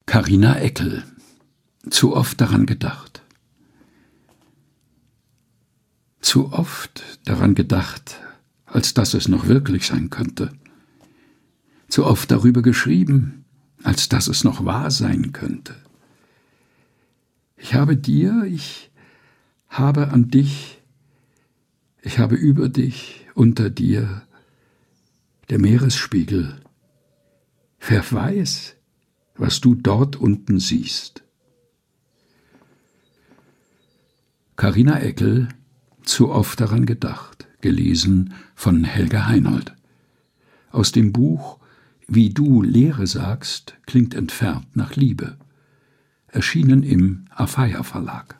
Carina Eckel. Zu oft daran gedacht. Zu oft daran gedacht, als dass es noch wirklich sein könnte. Zu oft darüber geschrieben, als dass es noch wahr sein könnte. Ich habe dir, ich habe an dich, ich habe über dich, unter dir, der Meeresspiegel. Wer weiß, was du dort unten siehst. Carina Eckel, zu oft daran gedacht, gelesen von Helga Heinold. Aus dem Buch Wie du Leere sagst, klingt entfernt nach Liebe, erschienen im Afeier Verlag.